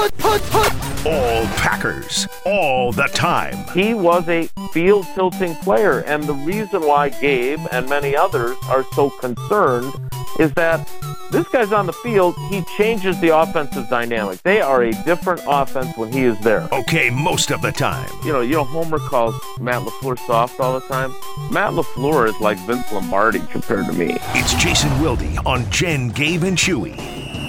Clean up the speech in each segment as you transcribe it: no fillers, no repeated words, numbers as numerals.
All Packers, all the time. He was a field-tilting player, and the reason why Gabe and many others are so concerned is that this guy's on the field, he changes the offensive dynamic. They are a different offense when he is there. Okay, most of the time. You know, Homer calls Matt LaFleur soft all the time. Matt LaFleur is like Vince Lombardi compared to me. It's Jason Wilde on Jen, Gabe, and Chewy.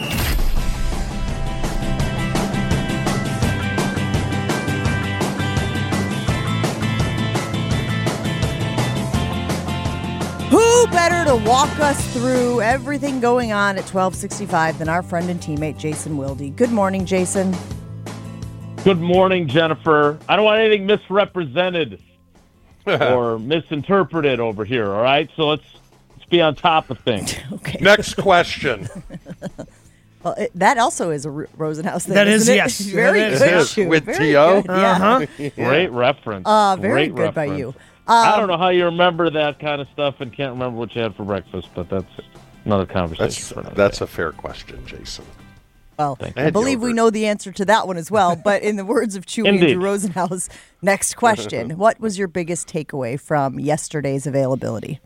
Who better to walk us through everything going on at 1265 than our friend and teammate Jason Wilde? Good morning, Jason. Good morning, Jennifer. I don't want anything misrepresented or misinterpreted over here, all right? So let's be on top of things. Okay. Next question. Well, that also is a Rosenhaus thing. That is, isn't it? yes. Very That is, good, yes. Shu. With Very T.O.? good, yeah. Great reference. Very Great good by reference. you. I don't know how you remember that kind of stuff and can't remember what you had for breakfast, but that's another conversation. for another That's day. a fair question, Jason. Well, Thank I you. believe we Yogurt. know the answer to that one as well. But in the words of Chewy and Indeed. Drew Rosenhaus, next question. What was your biggest takeaway from yesterday's availability?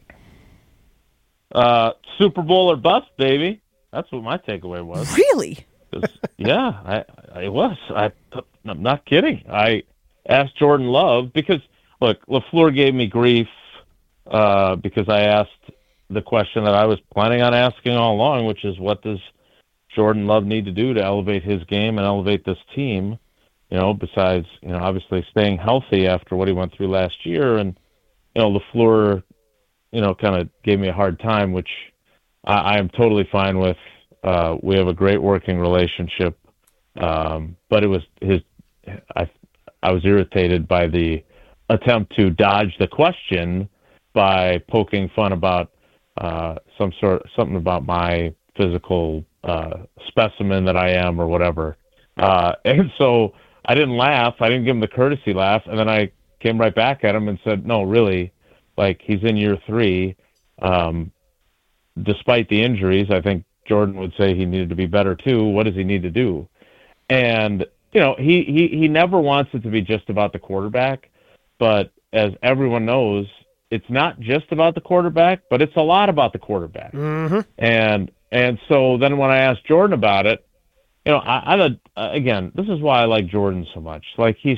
Super Bowl or bust, baby. That's what my takeaway was. Really? Yeah, I was. I'm not kidding. I asked Jordan Love because, look, LaFleur gave me grief because I asked the question that I was planning on asking all along, which is what does Jordan Love need to do to elevate his game and elevate this team, besides, obviously staying healthy after what he went through last year. And, LaFleur, kind of gave me a hard time, which I am totally fine with. We have a great working relationship. But it was I was irritated by the attempt to dodge the question by poking fun about something about my physical specimen that I am or whatever. And so I didn't laugh. I didn't give him the courtesy laugh. And then I came right back at him and said, no, really, like he's in year 3. Despite the injuries, I think Jordan would say he needed to be better too. What does he need to do? And, he never wants it to be just about the quarterback, but as everyone knows, it's not just about the quarterback, but it's a lot about the quarterback. Mm-hmm. And so then when I asked Jordan about it, again, this is why I like Jordan so much. Like he's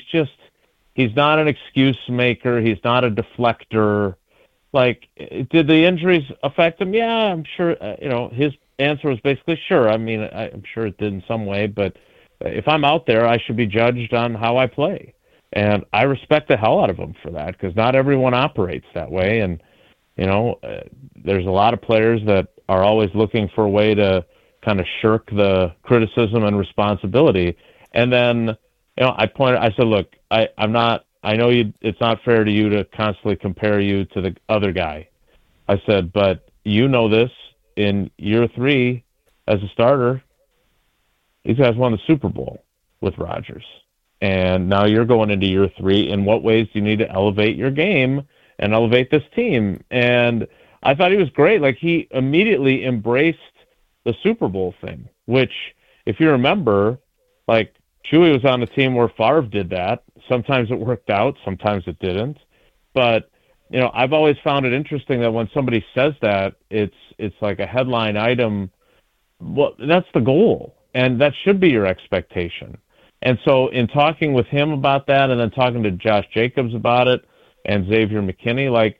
not an excuse maker. He's not a deflector. Like, did the injuries affect him? Yeah, I'm sure, his answer was basically sure. I mean, I'm sure it did in some way, but if I'm out there, I should be judged on how I play. And I respect the hell out of him for that because not everyone operates that way. And, there's a lot of players that are always looking for a way to kind of shirk the criticism and responsibility. And then, I said, look, I know it's not fair to you to constantly compare you to the other guy. I said, but this in year 3 as a starter, these guys won the Super Bowl with Rodgers. And now you're going into year 3. In what ways do you need to elevate your game and elevate this team? And I thought he was great. Like, he immediately embraced the Super Bowl thing, which, if you remember, like, Chewy was on a team where Favre did that. Sometimes it worked out, sometimes it didn't. But, I've always found it interesting that when somebody says that, it's like a headline item. Well, that's the goal, and that should be your expectation. And so in talking with him about that and then talking to Josh Jacobs about it and Xavier McKinney, like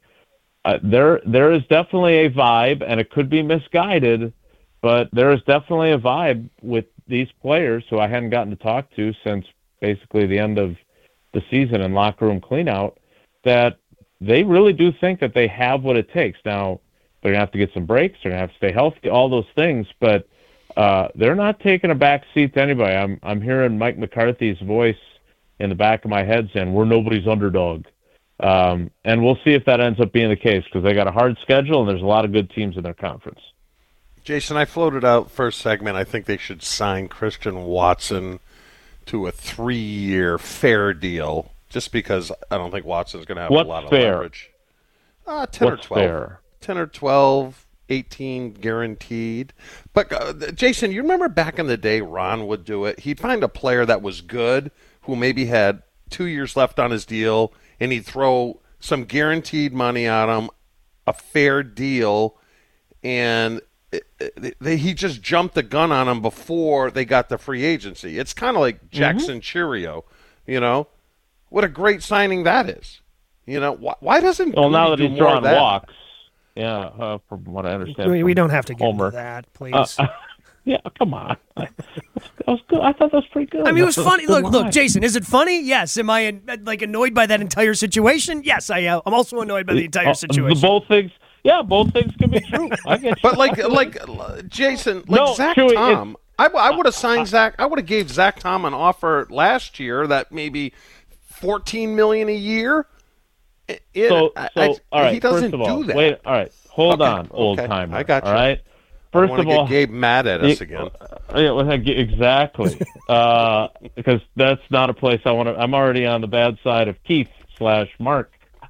there is definitely a vibe, and it could be misguided, but there is definitely a vibe with these players who I hadn't gotten to talk to since basically the end of the season and locker room cleanout, that they really do think that they have what it takes. Now, they're going to have to get some breaks, they're going to have to stay healthy, all those things, but they're not taking a back seat to anybody. I'm hearing Mike McCarthy's voice in the back of my head saying, we're nobody's underdog. And we'll see if that ends up being the case because they got a hard schedule and there's a lot of good teams in their conference. Jason, I floated out first segment. I think they should sign Christian Watson to a 3-year fair deal just because I don't think Watson's going to have a lot of leverage. 10 or 12. Fair? 10 or 12. 18 guaranteed. But Jason, you remember back in the day Ron would do it? He'd find a player that was good who maybe had 2 years left on his deal, and he'd throw some guaranteed money at him, a fair deal, and he just jumped the gun on them before they got the free agency. It's kind of like Jackson Cheerio, you know. What a great signing that is. You know, why doesn't well, now that do he's more drawing of that? walks, from what I understand. We don't have to get Homer. into that, please. Yeah, come on. That was good. I thought that was pretty good. I mean, it was funny. Good Look, line. Jason, is it funny? Yes. Am I annoyed by that entire situation? Yes, I am. I'm also annoyed by the entire situation. Both things can be true. I get you. But like Jason, like No, Zach Chewy, Tom, I would have signed Zach. I would have gave Zach Tom an offer last year that maybe $14 million a year. All right. He doesn't first of all, do that. Wait. All right. Hold Okay, on, old okay. timer. I got you. All right. I First don't of wanna all, get Gabe mad at us again. Yeah, well, exactly. Because that's not a place I want to. I'm already on the bad side of Keith/Mark.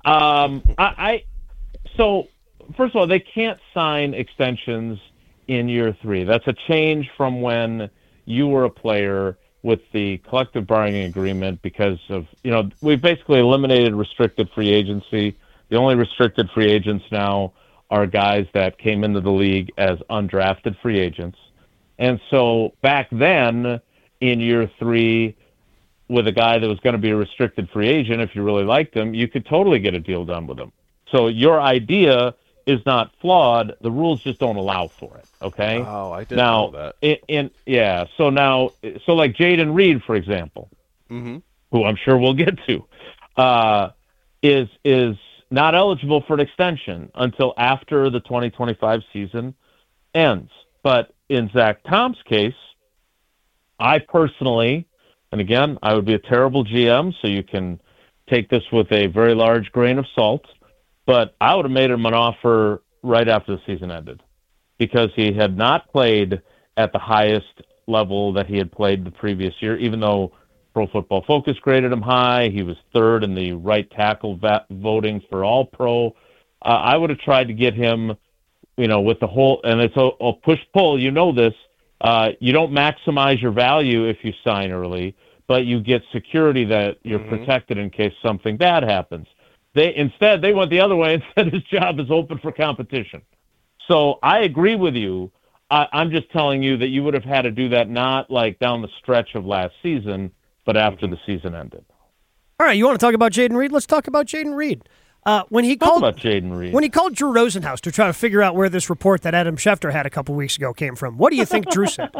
So first of all, they can't sign extensions in year 3. That's a change from when you were a player with the collective bargaining agreement because of, we've basically eliminated restricted free agency. The only restricted free agents now are guys that came into the league as undrafted free agents. And so back then in year 3, with a guy that was going to be a restricted free agent, if you really liked him, you could totally get a deal done with him. So your idea is not flawed. The rules just don't allow for it. Okay. Oh, I didn't know that. So like Jaden Reed, for example, who I'm sure we'll get to, is not eligible for an extension until after the 2025 season ends. But in Zach Tom's case, I personally, and again, I would be a terrible GM, so you can take this with a very large grain of salt, but I would have made him an offer right after the season ended because he had not played at the highest level that he had played the previous year, even though Pro Football Focus graded him high. He was third in the right tackle voting for All-Pro. I would have tried to get him, with the whole, and it's a push-pull, this. You don't maximize your value if you sign early, but you get security that you're protected in case something bad happens. They went the other way and said his job is open for competition. So I agree with you. I'm just telling you that you would have had to do that not like down the stretch of last season, but after the season ended. All right, you want to talk about Jaden Reed? Let's talk about Jaden Reed. When he called Drew Rosenhaus to try to figure out where this report that Adam Schefter had a couple weeks ago came from, what do you think Drew said?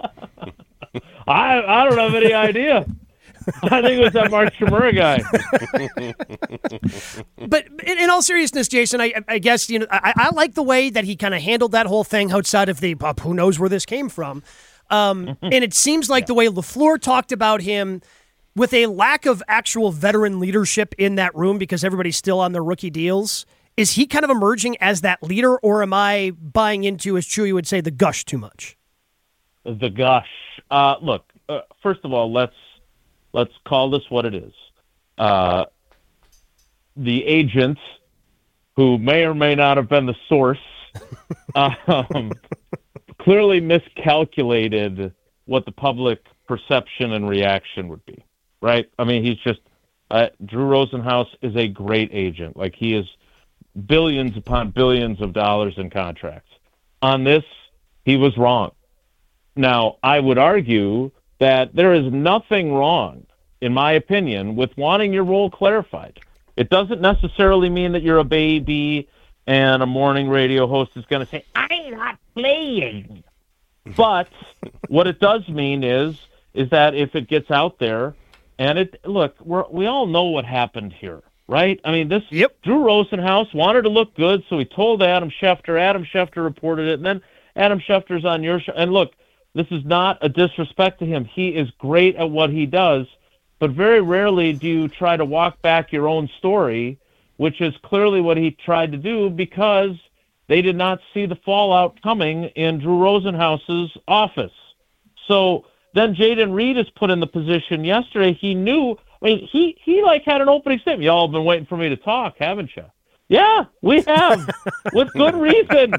I don't have any idea. I think it was that Mark Shimura guy. But in all seriousness, Jason, I guess I like the way that he kind of handled that whole thing outside of the who knows where this came from. And it seems like the way LaFleur talked about him with a lack of actual veteran leadership in that room because everybody's still on their rookie deals. Is he kind of emerging as that leader, or am I buying into, as Chewy would say, the gush too much? The gush. Look, first of all, let's call this what it is. The agent, who may or may not have been the source, clearly miscalculated what the public perception and reaction would be, right? I mean, he's just Drew Rosenhaus is a great agent. Like, he is billions upon billions of dollars in contracts. On this, he was wrong. Now, I would argue that there is nothing wrong, in my opinion, with wanting your role clarified. It doesn't necessarily mean that you're a baby and a morning radio host is going to say, I'm not playing. But what it does mean is that if it gets out there, and we all know what happened here, right? I mean, Drew Rosenhaus wanted to look good, so he told Adam Schefter. Adam Schefter reported it, and then Adam Schefter's on your show. And look, this is not a disrespect to him. He is great at what he does, but very rarely do you try to walk back your own story, which is clearly what he tried to do because they did not see the fallout coming in Drew Rosenhaus's office. So then Jaden Reed is put in the position yesterday. He knew, he had an opening statement. Y'all have been waiting for me to talk, haven't you? Yeah, we have, with good reason.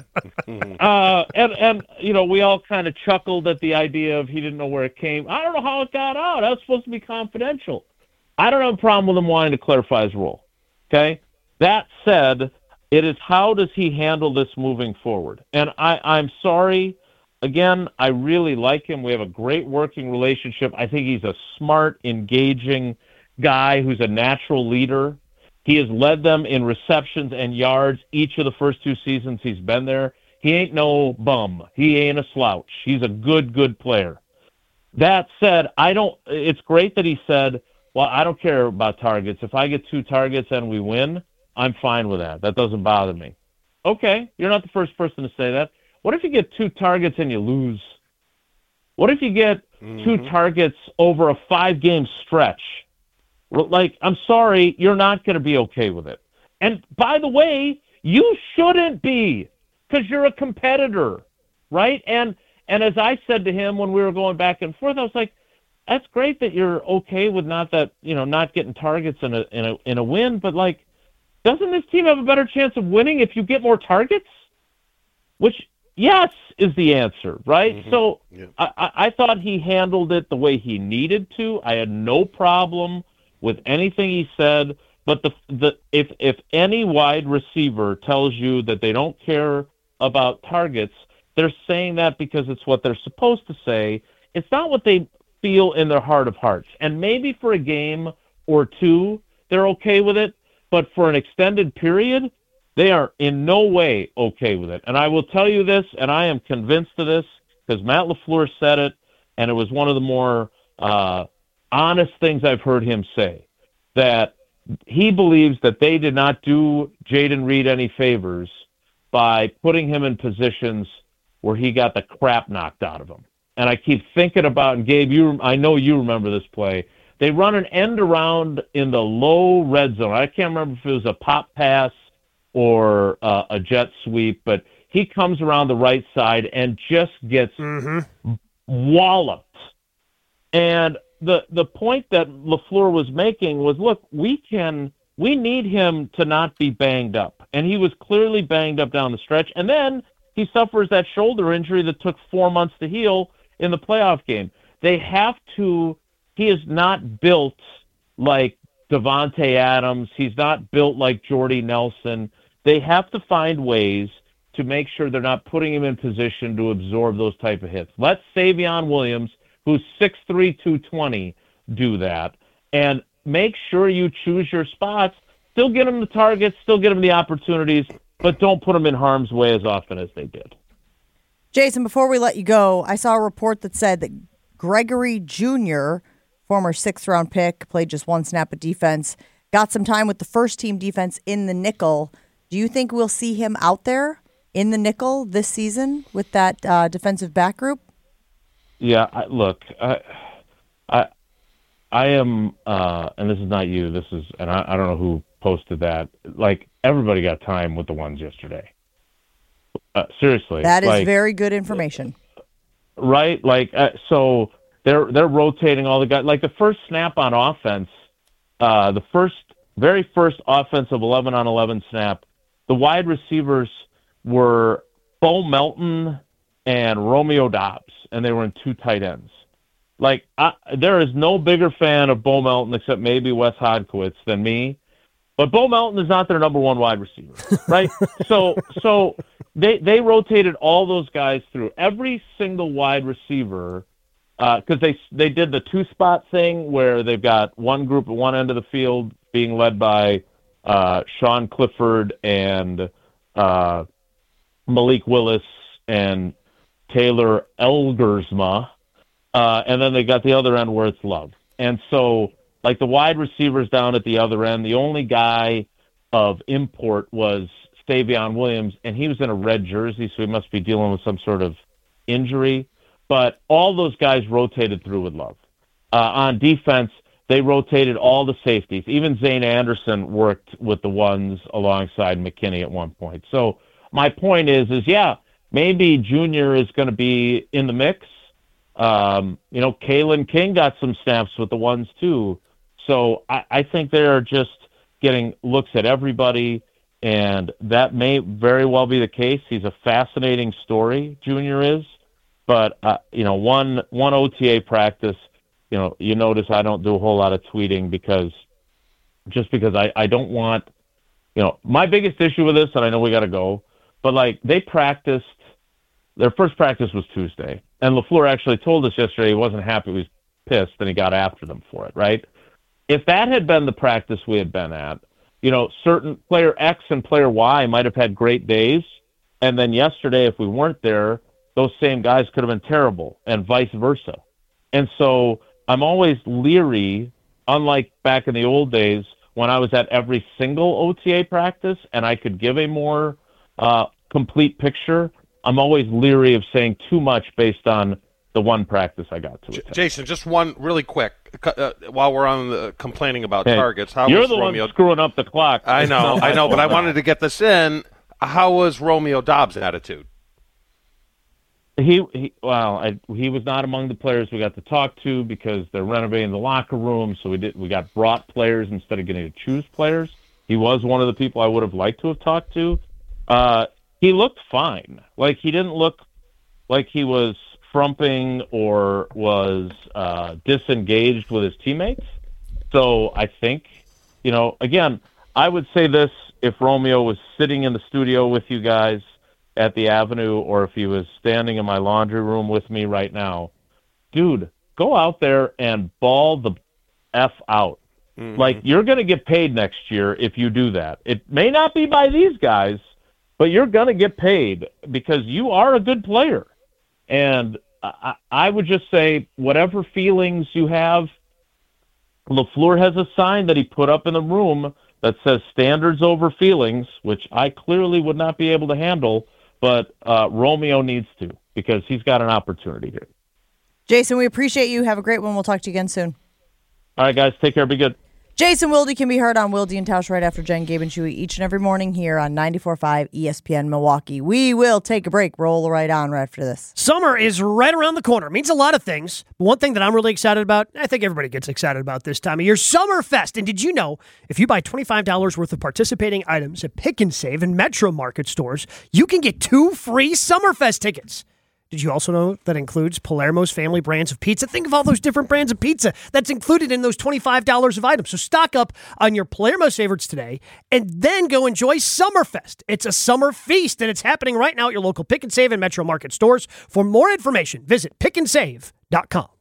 And we all kind of chuckled at the idea of he didn't know where it came. I don't know how it got out. That was supposed to be confidential. I don't have a problem with him wanting to clarify his role. Okay? That said, it is how does he handle this moving forward? And I'm sorry. Again, I really like him. We have a great working relationship. I think he's a smart, engaging guy who's a natural leader. He has led them in receptions and yards each of the first 2 seasons he's been there. He ain't no bum. He ain't a slouch. He's a good player. That said, it's great that he said, well, I don't care about targets. If I get 2 targets and we win, I'm fine with that. That doesn't bother me. Okay, you're not the first person to say that. What if you get 2 targets and you lose? What if you get 2 targets over a 5-game stretch? Like, I'm sorry, you're not going to be okay with it. And by the way, you shouldn't be, because you're a competitor, right? And as I said to him when we were going back and forth, I was like, that's great that you're okay with not getting targets in a win, but like, doesn't this team have a better chance of winning if you get more targets? Which, yes, is the answer, right? Mm-hmm. So yeah. I thought he handled it the way he needed to. I had no problem with anything he said, but if any wide receiver tells you that they don't care about targets, they're saying that because it's what they're supposed to say. It's not what they feel in their heart of hearts. And maybe for a game or 2, they're okay with it, but for an extended period, they are in no way okay with it. And I will tell you this, and I am convinced of this, because Matt LaFleur said it, and it was one of the more honest things I've heard him say, that he believes that they did not do Jayden Reed any favors by putting him in positions where he got the crap knocked out of him. And I keep thinking about, and Gabe, I know you remember this play, they run an end around in the low red zone. I can't remember if it was a pop pass or a jet sweep, but he comes around the right side and just gets walloped. And the point that LaFleur was making was, look, we need him to not be banged up. And he was clearly banged up down the stretch. And then he suffers that shoulder injury that took 4 months to heal in the playoff game. He is not built like Devontae Adams. He's not built like Jordy Nelson. They have to find ways to make sure they're not putting him in position to absorb those type of hits. Let Savion Williams, who's 6'3", 220, do that. And make sure you choose your spots. Still get him the targets, still get him the opportunities, but don't put him in harm's way as often as they did. Jason, before we let you go, I saw a report that said that Gregory Jr., former 6th-round pick, played just 1 snap of defense, got some time with the first-team defense in the nickel. Do you think we'll see him out there in the nickel this season with that defensive back group? Yeah, I am, and this is not you. This is, and I don't know who posted that. Like, everybody got time with the ones yesterday. Seriously, that is very good information. Right, so they're rotating all the guys. Like the first snap on offense, the very first offensive 11-on-11 snap, the wide receivers were Bo Melton and Romeo Doubs, and they were in 2 tight ends. Like, there is no bigger fan of Bo Melton except maybe Wes Hodkiewicz than me, but Bo Melton is not their number 1 wide receiver, right? so they rotated all those guys through. Every single wide receiver, because they did the 2-spot thing where they've got one group at one end of the field being led by Sean Clifford and Malik Willis and Taylor Elgersma, and then they got the other end where it's Love. And so, like, the wide receivers down at the other end, the only guy of import was Savion Williams, and he was in a red jersey, so he must be dealing with some sort of injury. But all those guys rotated through with Love. On defense, they rotated all the safeties. Even Zane Anderson worked with the ones alongside McKinney at one point. So my point is yeah, maybe Junior is going to be in the mix. Kalen King got some snaps with the ones too. So I think they're just getting looks at everybody. And that may very well be the case. He's a fascinating story, Junior is. But, one OTA practice, you notice I don't do a whole lot of tweeting because I don't want, my biggest issue with this, and I know we got to go, but they practiced, their first practice was Tuesday. And LaFleur actually told us yesterday he wasn't happy, he was pissed, and he got after them for it, right? If that had been the practice we had been at, certain player X and player Y might have had great days. And then yesterday, if we weren't there, those same guys could have been terrible and vice versa. And so I'm always leery, unlike back in the old days when I was at every single OTA practice and I could give a more complete picture. I'm always leery of saying too much based on the one practice I got to attend. Jason, just one really quick, while we're on the complaining about targets. How you're was the Romeo... one screwing up the clock. I know, but I wanted to get this in. How was Romeo Dobbs' attitude? He was not among the players we got to talk to because they're renovating the locker room, so we got brought players instead of getting to choose players. He was one of the people I would have liked to have talked to. He looked fine. He didn't look like he was frumping or was disengaged with his teammates. So I think, again, I would say this if Romeo was sitting in the studio with you guys at the Avenue or if he was standing in my laundry room with me right now, dude, go out there and ball the F out. Mm-hmm. You're going to get paid next year if you do that. It may not be by these guys, but you're going to get paid because you are a good player. And I would just say whatever feelings you have, LaFleur has a sign that he put up in the room that says standards over feelings, which I clearly would not be able to handle, but Romeo needs to because he's got an opportunity here. Jason, we appreciate you. Have a great one. We'll talk to you again soon. All right, guys. Take care. Be good. Jason Wilde can be heard on Wilde and Tausch right after Jen, Gabe, and Chewy each and every morning here on 94.5 ESPN Milwaukee. We will take a break. Roll right on right after this. Summer is right around the corner. It means a lot of things. One thing that I'm really excited about, I think everybody gets excited about this time of year, Summerfest. And did you know if you buy $25 worth of participating items at Pick and Save and Metro Market stores, you can get 2 free Summerfest tickets? Did you also know that includes Palermo's family brands of pizza? Think of all those different brands of pizza that's included in those $25 of items. So stock up on your Palermo's favorites today and then go enjoy Summerfest. It's a summer feast, and it's happening right now at your local Pick and Save and Metro Market stores. For more information, visit pickandsave.com.